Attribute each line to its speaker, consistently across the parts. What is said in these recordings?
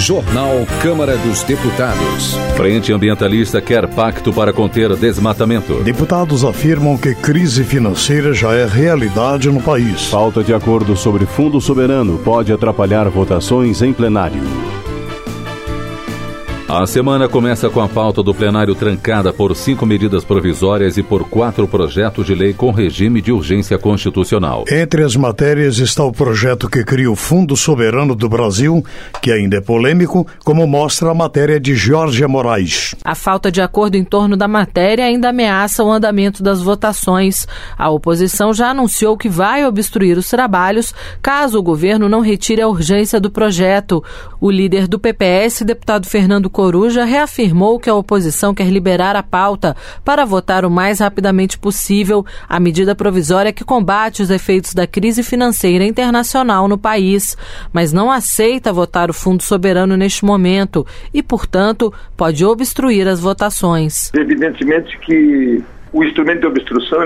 Speaker 1: Jornal Câmara dos Deputados. Frente Ambientalista quer pacto para conter desmatamento.
Speaker 2: Deputados afirmam que crise financeira já é realidade no país.
Speaker 3: Falta de acordo sobre Fundo Soberano pode atrapalhar votações em plenário.
Speaker 1: A semana começa com a pauta do plenário trancada por 5 medidas provisórias e por 4 projetos de lei com regime de urgência constitucional.
Speaker 2: Entre as matérias está o projeto que cria o Fundo Soberano do Brasil, que ainda é polêmico, como mostra a matéria de Jorge Moraes.
Speaker 4: A falta de acordo em torno da matéria ainda ameaça o andamento das votações. A oposição já anunciou que vai obstruir os trabalhos caso o governo não retire a urgência do projeto. O líder do PPS, deputado Fernando Coruja, reafirmou que a oposição quer liberar a pauta para votar o mais rapidamente possível a medida provisória que combate os efeitos da crise financeira internacional no país, mas não aceita votar o Fundo Soberano neste momento e, portanto, pode obstruir as votações.
Speaker 5: Evidentemente que o instrumento de obstrução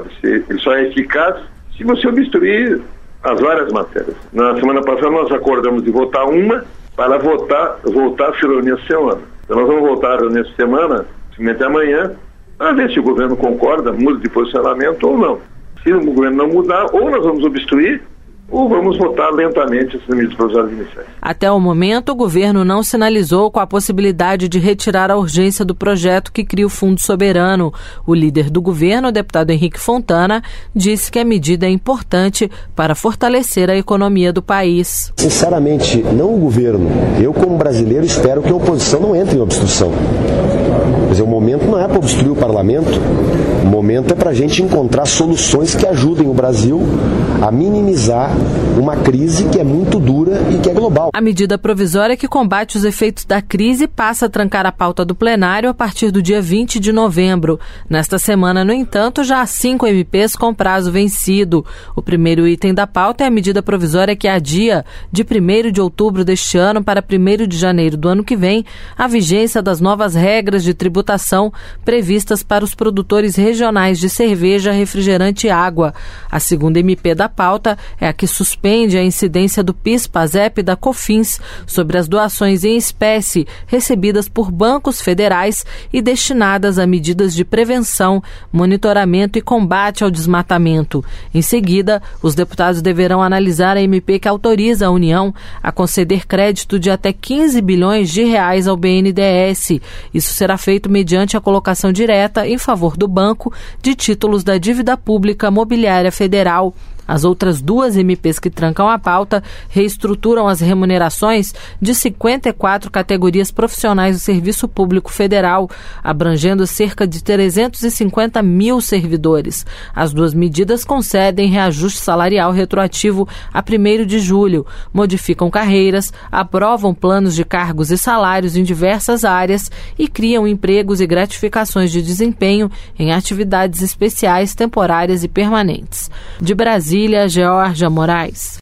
Speaker 5: ele só é eficaz se você obstruir as várias matérias. Na semana passada nós acordamos de votar uma para voltar a ser reunir essa semana. Então nós vamos voltar a reunir essa semana, simplesmente amanhã, para ver se o governo concorda, muda de posicionamento ou não. Se o governo não mudar, ou nós vamos obstruir, ou vamos votar lentamente essas medidas provisórias iniciais.
Speaker 4: Até o momento, o governo não sinalizou com a possibilidade de retirar a urgência do projeto que cria o Fundo Soberano. O líder do governo, o deputado Henrique Fontana, disse que a medida é importante para fortalecer a economia do país.
Speaker 6: Sinceramente, não o governo. Eu, como brasileiro, espero que a oposição não entre em obstrução. Mas o momento não é para obstruir o parlamento, o momento é para a gente encontrar soluções que ajudem o Brasil a minimizar uma crise que é muito dura e que é global.
Speaker 4: A medida provisória que combate os efeitos da crise passa a trancar a pauta do plenário a partir do dia 20 de novembro. Nesta semana, no entanto, já há 5 MPs com prazo vencido. O primeiro item da pauta é a medida provisória que adia de 1º de outubro deste ano para 1º de janeiro do ano que vem a vigência das novas regras de tributação previstas para os produtores regionais de cerveja, refrigerante e água. A segunda MP da pauta é a que suspende a incidência do PIS, PASEP e da COFINS sobre as doações em espécie recebidas por bancos federais e destinadas a medidas de prevenção, monitoramento e combate ao desmatamento. Em seguida, os deputados deverão analisar a MP que autoriza a União a conceder crédito de até 15 bilhões de reais ao BNDES. Isso será feito mediante a colocação direta em favor do banco de títulos da dívida pública mobiliária federal. As outras 2 MPs que trancam a pauta reestruturam as remunerações de 54 categorias profissionais do Serviço Público Federal, abrangendo cerca de 350 mil servidores. As 2 medidas concedem reajuste salarial retroativo a 1º de julho, modificam carreiras, aprovam planos de cargos e salários em diversas áreas e criam empregos e gratificações de desempenho em atividades especiais, temporárias e permanentes. De Brasília, Georgia Moraes.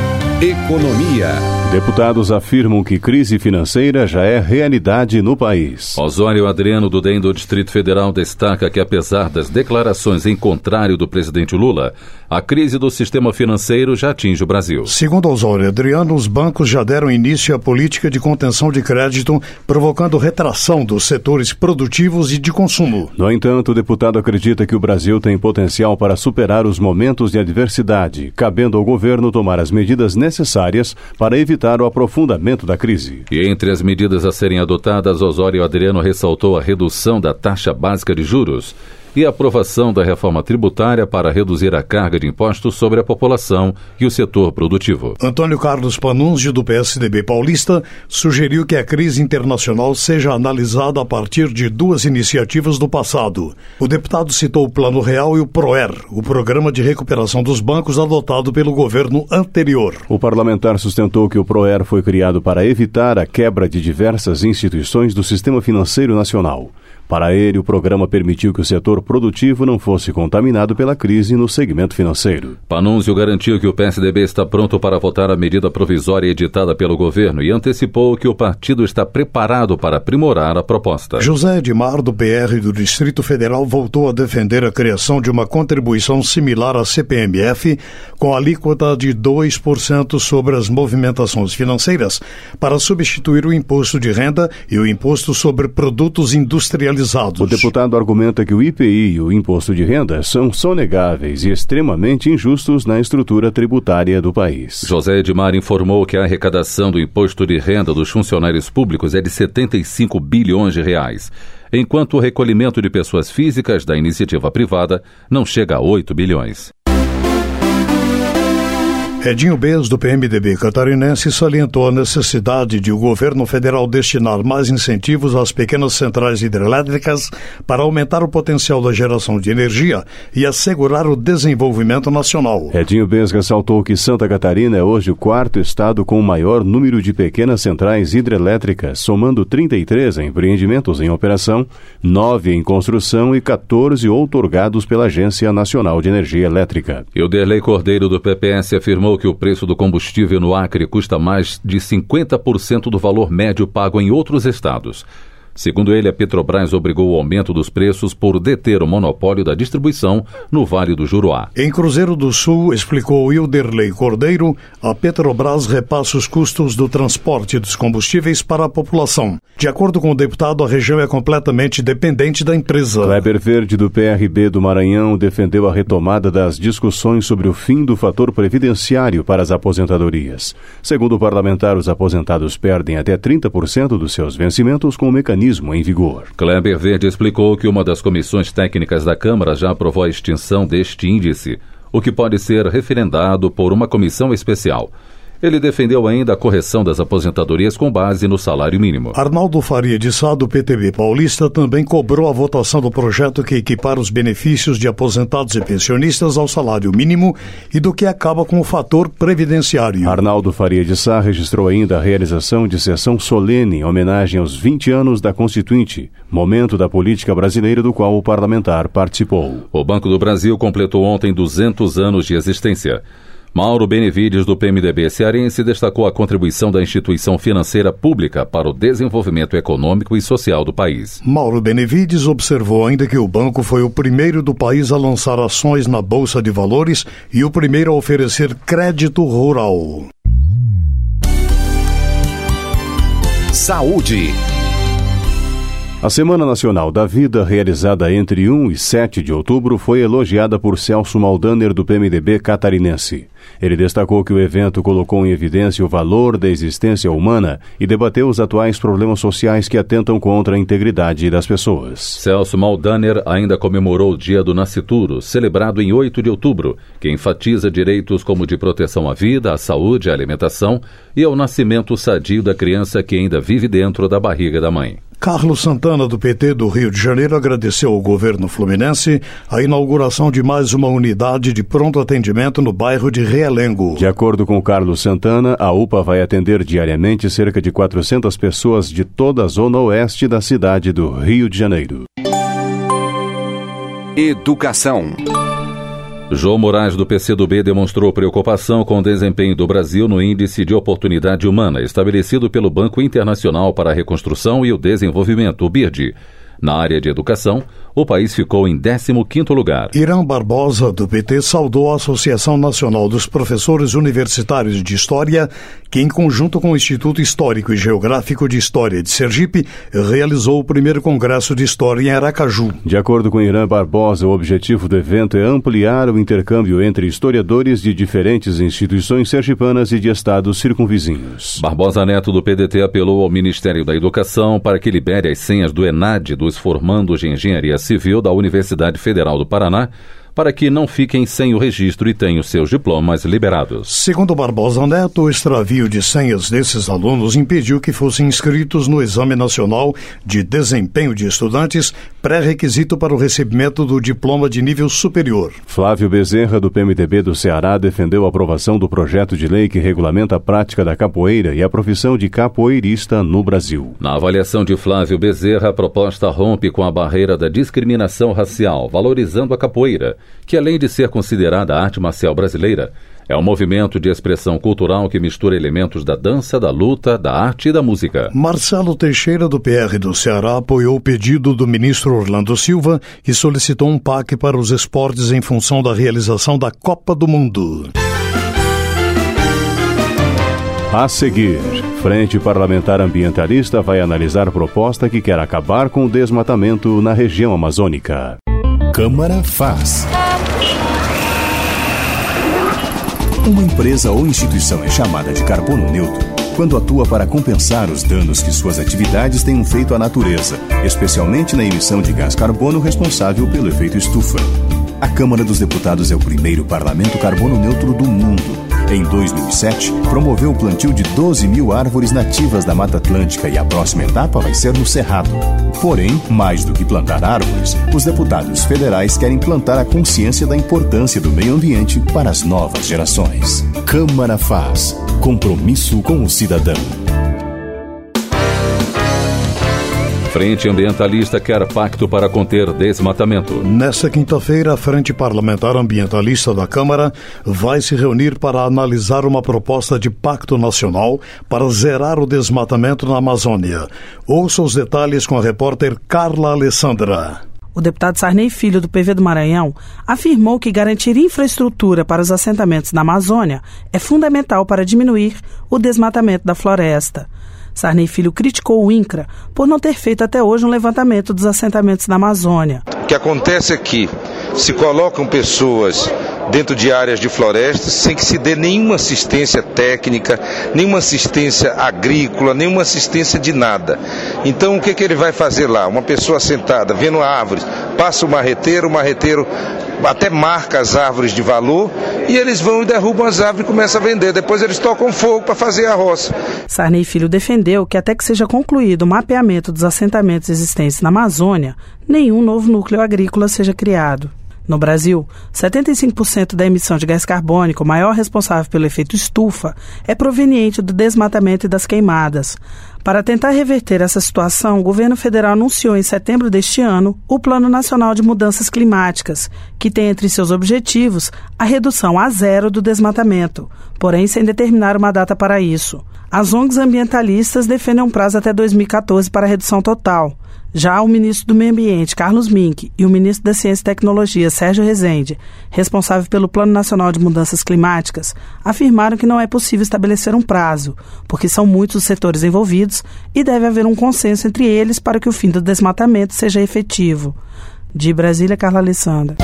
Speaker 1: Economia.
Speaker 3: Deputados afirmam que crise financeira já é realidade no país.
Speaker 1: Osório Adriano do DEM do Distrito Federal destaca que, apesar das declarações em contrário do presidente Lula, a crise do sistema financeiro já atinge o Brasil.
Speaker 2: Segundo Osório Adriano, os bancos já deram início à política de contenção de crédito, provocando retração dos setores produtivos e de consumo.
Speaker 3: No entanto, o deputado acredita que o Brasil tem potencial para superar os momentos de adversidade, cabendo ao governo tomar as medidas necessárias para evitar o aprofundamento da crise.
Speaker 1: E entre as medidas a serem adotadas, Osório Adriano ressaltou a redução da taxa básica de juros e a aprovação da reforma tributária para reduzir a carga de impostos sobre a população e o setor produtivo.
Speaker 2: Antônio Carlos Panunzio, do PSDB paulista, sugeriu que a crise internacional seja analisada a partir de 2 iniciativas do passado. O deputado citou o Plano Real e o PROER, o Programa de Recuperação dos Bancos adotado pelo governo anterior.
Speaker 3: O parlamentar sustentou que o PROER foi criado para evitar a quebra de diversas instituições do sistema financeiro nacional. Para ele, o programa permitiu que o setor produtivo não fosse contaminado pela crise no segmento financeiro.
Speaker 1: Pannunzio garantiu que o PSDB está pronto para votar a medida provisória editada pelo governo e antecipou que o partido está preparado para aprimorar a proposta.
Speaker 2: José Edmar, do PR do Distrito Federal, voltou a defender a criação de uma contribuição similar à CPMF, com alíquota de 2% sobre as movimentações financeiras, para substituir o imposto de renda e o imposto sobre produtos industrializados.
Speaker 3: O deputado argumenta que o IPI e o imposto de renda são sonegáveis e extremamente injustos na estrutura tributária do país.
Speaker 1: José Edmar informou que a arrecadação do imposto de renda dos funcionários públicos é de 75 bilhões de reais, enquanto o recolhimento de pessoas físicas da iniciativa privada não chega a 8 bilhões.
Speaker 2: Edinho Bez, do PMDB catarinense, salientou a necessidade de o governo federal destinar mais incentivos às pequenas centrais hidrelétricas para aumentar o potencial da geração de energia e assegurar o desenvolvimento nacional.
Speaker 3: Edinho Bez ressaltou que Santa Catarina é hoje o quarto estado com o maior número de pequenas centrais hidrelétricas, somando 33 empreendimentos em operação, 9 em construção e 14 outorgados pela Agência Nacional de Energia Elétrica.
Speaker 1: Euderlei Cordeiro, do PPS, afirmou que o preço do combustível no Acre custa mais de 50% do valor médio pago em outros estados. Segundo ele, a Petrobras obrigou o aumento dos preços por deter o monopólio da distribuição no Vale do Juruá.
Speaker 2: Em Cruzeiro do Sul, explicou Euderlei Cordeiro, a Petrobras repassa os custos do transporte dos combustíveis para a população. De acordo com o deputado, a região é completamente dependente da empresa.
Speaker 3: Kleber Verde, do PRB do Maranhão, defendeu a retomada das discussões sobre o fim do fator previdenciário para as aposentadorias. Segundo o parlamentar, os aposentados perdem até 30% dos seus vencimentos com o mecanismo em vigor.
Speaker 1: Kleber Verde explicou que uma das comissões técnicas da Câmara já aprovou a extinção deste índice, o que pode ser referendado por uma comissão especial. Ele defendeu ainda a correção das aposentadorias com base no salário mínimo.
Speaker 2: Arnaldo Faria de Sá, do PTB paulista, também cobrou a votação do projeto que equipara os benefícios de aposentados e pensionistas ao salário mínimo e do que acaba com o fator previdenciário.
Speaker 3: Arnaldo Faria de Sá registrou ainda a realização de sessão solene em homenagem aos 20 anos da Constituinte, momento da política brasileira do qual o parlamentar participou.
Speaker 1: O Banco do Brasil completou ontem 200 anos de existência. Mauro Benevides, do PMDB cearense, destacou a contribuição da instituição financeira pública para o desenvolvimento econômico e social do país.
Speaker 2: Mauro Benevides observou ainda que o banco foi o primeiro do país a lançar ações na Bolsa de Valores e o primeiro a oferecer crédito rural.
Speaker 7: Saúde.
Speaker 3: A Semana Nacional da Vida, realizada entre 1 e 7 de outubro, foi elogiada por Celso Maldaner, do PMDB catarinense. Ele destacou que o evento colocou em evidência o valor da existência humana e debateu os atuais problemas sociais que atentam contra a integridade das pessoas.
Speaker 1: Celso Maldaner ainda comemorou o Dia do Nascituro, celebrado em 8 de outubro, que enfatiza direitos como o de proteção à vida, à saúde, à alimentação e ao nascimento sadio da criança que ainda vive dentro da barriga da mãe.
Speaker 2: Carlos Santana, do PT do Rio de Janeiro, agradeceu ao governo fluminense a inauguração de mais uma unidade de pronto atendimento no bairro de Realengo.
Speaker 3: De acordo com Carlos Santana, a UPA vai atender diariamente cerca de 400 pessoas de toda a zona oeste da cidade do Rio de Janeiro.
Speaker 7: Educação.
Speaker 1: João Moraes, do PCdoB, demonstrou preocupação com o desempenho do Brasil no Índice de Oportunidade Humana, estabelecido pelo Banco Internacional para a Reconstrução e o Desenvolvimento, o BIRD. Na área de educação, o país ficou em 15º lugar.
Speaker 2: Irã Barbosa, do PT, saudou a Associação Nacional dos Professores Universitários de História, que, em conjunto com o Instituto Histórico e Geográfico de História de Sergipe, realizou o primeiro Congresso de História em Aracaju.
Speaker 3: De acordo com Irã Barbosa, o objetivo do evento é ampliar o intercâmbio entre historiadores de diferentes instituições sergipanas e de estados circunvizinhos.
Speaker 1: Barbosa Neto, do PDT, apelou ao Ministério da Educação para que libere as senhas do ENAD dos formandos de Engenharia Civil da Universidade Federal do Paraná para que não fiquem sem o registro e tenham seus diplomas liberados.
Speaker 2: Segundo Barbosa Neto, o extravio de senhas desses alunos impediu que fossem inscritos no Exame Nacional de Desempenho de Estudantes, pré-requisito para o recebimento do diploma de nível superior.
Speaker 3: Flávio Bezerra, do PMDB do Ceará, defendeu a aprovação do projeto de lei que regulamenta a prática da capoeira e a profissão de capoeirista no Brasil.
Speaker 1: Na avaliação de Flávio Bezerra, a proposta rompe com a barreira da discriminação racial, valorizando a capoeira, que além de ser considerada arte marcial brasileira, é um movimento de expressão cultural que mistura elementos da dança, da luta, da arte e da música.
Speaker 2: Marcelo Teixeira, do PR do Ceará, apoiou o pedido do ministro Orlando Silva, que solicitou um PAC para os esportes em função da realização da Copa do Mundo.
Speaker 3: A seguir, Frente Parlamentar Ambientalista vai analisar proposta que quer acabar com o desmatamento na região amazônica.
Speaker 7: Câmara faz. Uma empresa ou instituição é chamada de carbono neutro quando atua para compensar os danos que suas atividades tenham feito à natureza, especialmente na emissão de gás carbono responsável pelo efeito estufa. A Câmara dos Deputados é o primeiro parlamento carbono neutro do mundo. Em 2007, promoveu o plantio de 12 mil árvores nativas da Mata Atlântica e a próxima etapa vai ser no Cerrado. Porém, mais do que plantar árvores, os deputados federais querem plantar a consciência da importância do meio ambiente para as novas gerações. Câmara faz. Compromisso com o cidadão.
Speaker 1: Frente Ambientalista quer pacto para conter desmatamento.
Speaker 2: Nesta quinta-feira, a Frente Parlamentar Ambientalista da Câmara vai se reunir para analisar uma proposta de pacto nacional para zerar o desmatamento na Amazônia. Ouça os detalhes com a repórter Carla Alessandra.
Speaker 8: O deputado Sarney Filho, do PV do Maranhão, afirmou que garantir infraestrutura para os assentamentos na Amazônia é fundamental para diminuir o desmatamento da floresta. Sarney Filho criticou o INCRA por não ter feito até hoje um levantamento dos assentamentos na Amazônia.
Speaker 9: O que acontece é que se colocam pessoas dentro de áreas de florestas sem que se dê nenhuma assistência técnica, nenhuma assistência agrícola, nenhuma assistência de nada. Então o que ele vai fazer lá? Uma pessoa sentada, vendo árvores, passa o marreteiro até marca as árvores de valor e eles vão e derrubam as árvores e começam a vender. Depois eles tocam fogo para fazer a roça.
Speaker 8: Sarney Filho defendeu que até que seja concluído o mapeamento dos assentamentos existentes na Amazônia, nenhum novo núcleo agrícola seja criado. No Brasil, 75% da emissão de gás carbônico, maior responsável pelo efeito estufa, é proveniente do desmatamento e das queimadas. Para tentar reverter essa situação, o governo federal anunciou em setembro deste ano o Plano Nacional de Mudanças Climáticas, que tem entre seus objetivos a redução a zero do desmatamento, porém sem determinar uma data para isso. As ONGs ambientalistas defendem um prazo até 2014 para a redução total. Já o ministro do Meio Ambiente, Carlos Mink, e o ministro da Ciência e Tecnologia, Sérgio Rezende, responsável pelo Plano Nacional de Mudanças Climáticas, afirmaram que não é possível estabelecer um prazo, porque são muitos os setores envolvidos e deve haver um consenso entre eles para que o fim do desmatamento seja efetivo. De Brasília, Carla Alessandra.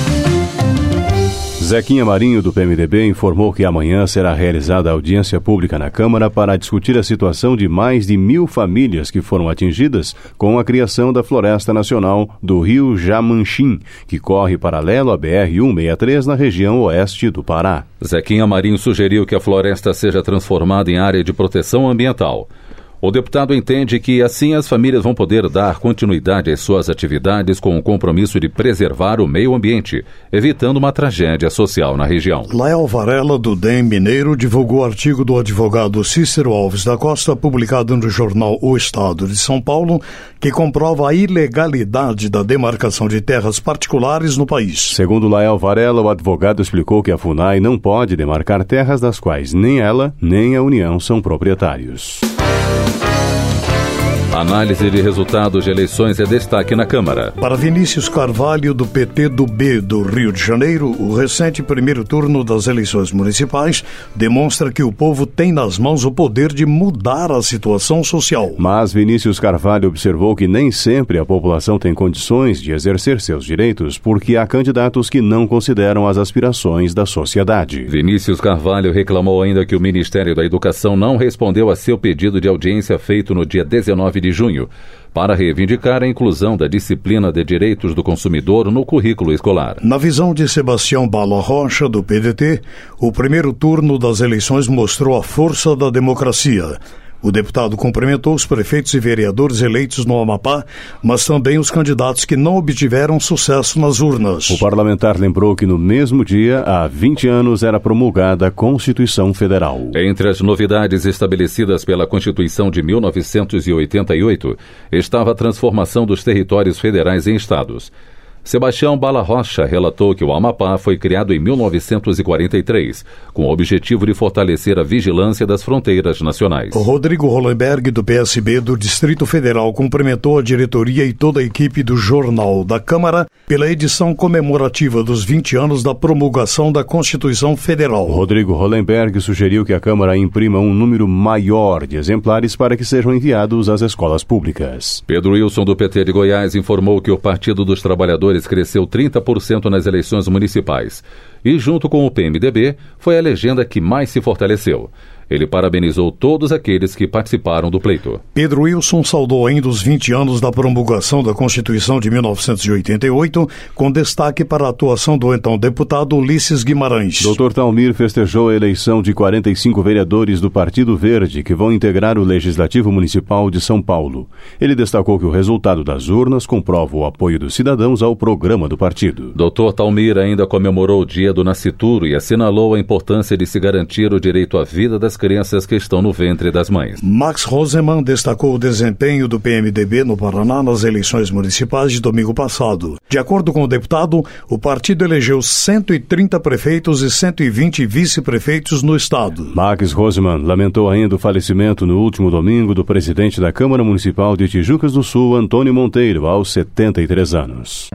Speaker 3: Zequinha Marinho, do PMDB, informou que amanhã será realizada a audiência pública na Câmara para discutir a situação de mais de 1.000 famílias que foram atingidas com a criação da Floresta Nacional do Rio Jamanchim, que corre paralelo à BR-163 na região oeste do Pará.
Speaker 1: Zequinha Marinho sugeriu que a floresta seja transformada em área de proteção ambiental. O deputado entende que, assim, as famílias vão poder dar continuidade às suas atividades com o compromisso de preservar o meio ambiente, evitando uma tragédia social na região.
Speaker 2: Lael Varela, do DEM Mineiro, divulgou o artigo do advogado Cícero Alves da Costa, publicado no jornal O Estado de São Paulo, que comprova a ilegalidade da demarcação de terras particulares no país.
Speaker 3: Segundo Lael Varela, o advogado explicou que a FUNAI não pode demarcar terras das quais nem ela nem a União são proprietários.
Speaker 1: Análise de resultados de eleições é destaque na Câmara.
Speaker 2: Para Vinícius Carvalho, do PT do B do Rio de Janeiro, o recente primeiro turno das eleições municipais demonstra que o povo tem nas mãos o poder de mudar a situação social.
Speaker 3: Mas Vinícius Carvalho observou que nem sempre a população tem condições de exercer seus direitos, porque há candidatos que não consideram as aspirações da sociedade.
Speaker 1: Vinícius Carvalho reclamou ainda que o Ministério da Educação não respondeu a seu pedido de audiência feito no dia 19 de de junho, para reivindicar a inclusão da disciplina de Direitos do Consumidor no currículo escolar.
Speaker 2: Na visão de Sebastião Bala Rocha, do PDT, o primeiro turno das eleições mostrou a força da democracia. O deputado cumprimentou os prefeitos e vereadores eleitos no Amapá, mas também os candidatos que não obtiveram sucesso nas urnas.
Speaker 3: O parlamentar lembrou que no mesmo dia, há 20 anos, era promulgada a Constituição Federal.
Speaker 1: Entre as novidades estabelecidas pela Constituição de 1988, estava a transformação dos territórios federais em estados. Sebastião Bala Rocha relatou que o Amapá foi criado em 1943, com o objetivo de fortalecer a vigilância das fronteiras nacionais.
Speaker 2: O Rodrigo Hollenberg, do PSB do Distrito Federal, cumprimentou a diretoria e toda a equipe do Jornal da Câmara pela edição comemorativa dos 20 anos da promulgação da Constituição Federal.
Speaker 3: Rodrigo Hollenberg sugeriu que a Câmara imprima um número maior de exemplares para que sejam enviados às escolas públicas.
Speaker 1: Pedro Wilson, do PT de Goiás, informou que o Partido dos Trabalhadores cresceu 30% nas eleições municipais e, junto com o PMDB, foi a legenda que mais se fortaleceu. Ele parabenizou todos aqueles que participaram do pleito.
Speaker 2: Pedro Wilson saudou ainda os 20 anos da promulgação da Constituição de 1988, com destaque para a atuação do então deputado Ulisses Guimarães.
Speaker 3: Dr. Talmir festejou a eleição de 45 vereadores do Partido Verde que vão integrar o Legislativo Municipal de São Paulo. Ele destacou que o resultado das urnas comprova o apoio dos cidadãos ao programa do partido.
Speaker 1: Dr. Talmir ainda comemorou o Dia do Nascituro e assinalou a importância de se garantir o direito à vida das crianças que estão no ventre das mães.
Speaker 2: Max Rosemann destacou o desempenho do PMDB no Paraná nas eleições municipais de domingo passado. De acordo com o deputado, o partido elegeu 130 prefeitos e 120 vice-prefeitos no estado.
Speaker 3: Max Rosemann lamentou ainda o falecimento no último domingo do presidente da Câmara Municipal de Tijucas do Sul, Antônio Monteiro, aos 73 anos.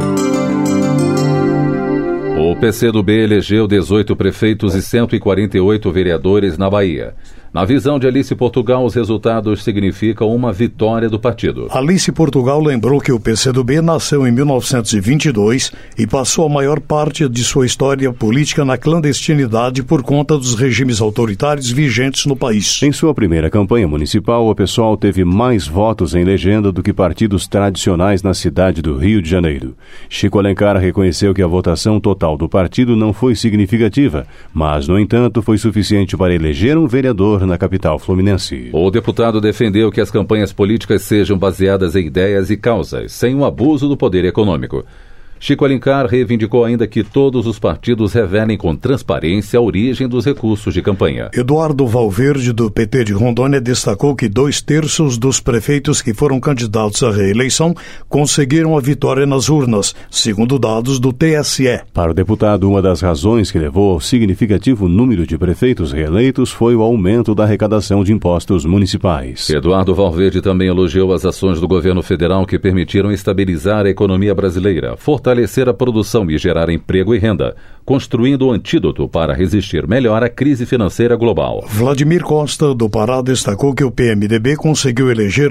Speaker 1: O PCdoB elegeu 18 prefeitos e 148 vereadores na Bahia. Na visão de Alice Portugal, os resultados significam uma vitória do partido.
Speaker 2: Alice Portugal lembrou que o PCdoB nasceu em 1922 e passou a maior parte de sua história política na clandestinidade por conta dos regimes autoritários vigentes no país.
Speaker 3: Em sua primeira campanha municipal, o PSOL teve mais votos em legenda do que partidos tradicionais na cidade do Rio de Janeiro. Chico Alencar reconheceu que a votação total do partido não foi significativa, mas, no entanto, foi suficiente para eleger um vereador na capital fluminense.
Speaker 1: O deputado defendeu que as campanhas políticas sejam baseadas em ideias e causas, sem o abuso do poder econômico. Chico Alencar reivindicou ainda que todos os partidos revelem com transparência a origem dos recursos de campanha.
Speaker 2: Eduardo Valverde, do PT de Rondônia, destacou que 2/3 dos prefeitos que foram candidatos à reeleição conseguiram a vitória nas urnas, segundo dados do TSE.
Speaker 3: Para o deputado, uma das razões que levou ao significativo número de prefeitos reeleitos foi o aumento da arrecadação de impostos municipais.
Speaker 1: Eduardo Valverde também elogiou as ações do governo federal que permitiram estabilizar a economia brasileira, fortalecer a produção e gerar emprego e renda, construindo um antídoto para resistir melhor à crise financeira global.
Speaker 2: Vladimir Costa, do Pará, destacou que o PMDB conseguiu eleger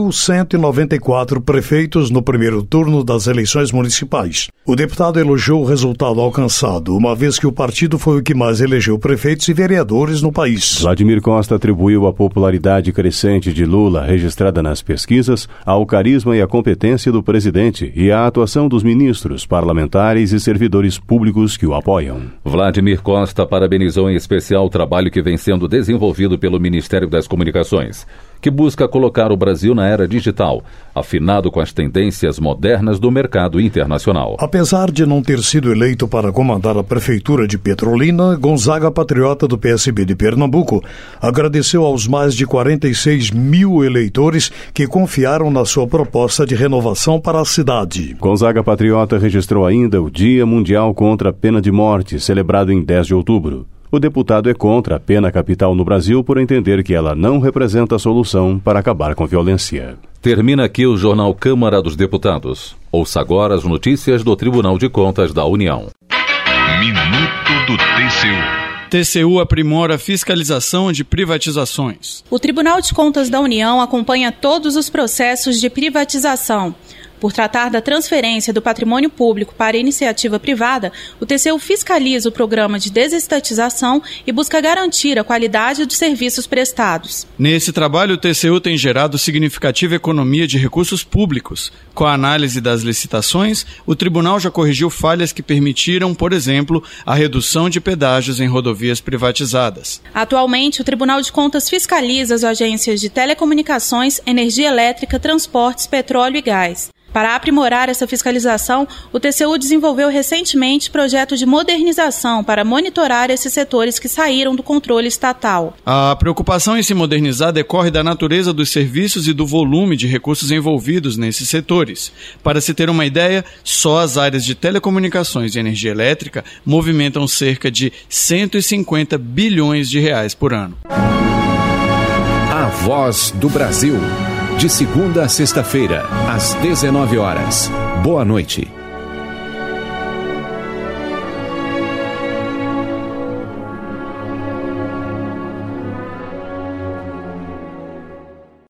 Speaker 2: 1.194 prefeitos no primeiro turno das eleições municipais. O deputado elogiou o resultado alcançado, uma vez que o partido foi o que mais elegeu prefeitos e vereadores no país.
Speaker 3: Vladimir Costa atribuiu a popularidade crescente de Lula, registrada nas pesquisas, ao carisma e à competência do presidente e à atuação dos ministros, parlamentares e servidores públicos que o apoiam.
Speaker 1: Vladimir Costa parabenizou em especial o trabalho que vem sendo desenvolvido pelo Ministério das Comunicações, que busca colocar o Brasil na era digital, afinado com as tendências modernas do mercado internacional.
Speaker 2: Apesar de não ter sido eleito para comandar a Prefeitura de Petrolina, Gonzaga Patriota, do PSB de Pernambuco, agradeceu aos mais de 46 mil eleitores que confiaram na sua proposta de renovação para a cidade.
Speaker 3: Gonzaga Patriota registrou ainda o Dia Mundial contra a Pena de Morte, celebrado em 10 de outubro. O deputado é contra a pena capital no Brasil por entender que ela não representa a solução para acabar com a violência.
Speaker 1: Termina aqui o Jornal Câmara dos Deputados. Ouça agora as notícias do Tribunal de Contas da União.
Speaker 10: Minuto do TCU. TCU aprimora a fiscalização de privatizações.
Speaker 11: O Tribunal de Contas da União acompanha todos os processos de privatização. Por tratar da transferência do patrimônio público para a iniciativa privada, o TCU fiscaliza o programa de desestatização e busca garantir a qualidade dos serviços prestados.
Speaker 10: Nesse trabalho, o TCU tem gerado significativa economia de recursos públicos. Com a análise das licitações, o tribunal já corrigiu falhas que permitiram, por exemplo, a redução de pedágios em rodovias privatizadas.
Speaker 11: Atualmente, o Tribunal de Contas fiscaliza as agências de telecomunicações, energia elétrica, transportes, petróleo e gás. Para aprimorar essa fiscalização, o TCU desenvolveu recentemente projeto de modernização para monitorar esses setores que saíram do controle estatal.
Speaker 10: A preocupação em se modernizar decorre da natureza dos serviços e do volume de recursos envolvidos nesses setores. Para se ter uma ideia, só as áreas de telecomunicações e energia elétrica movimentam cerca de 150 bilhões de reais por ano.
Speaker 12: A Voz do Brasil. De segunda a sexta-feira, às 19 horas. Boa noite.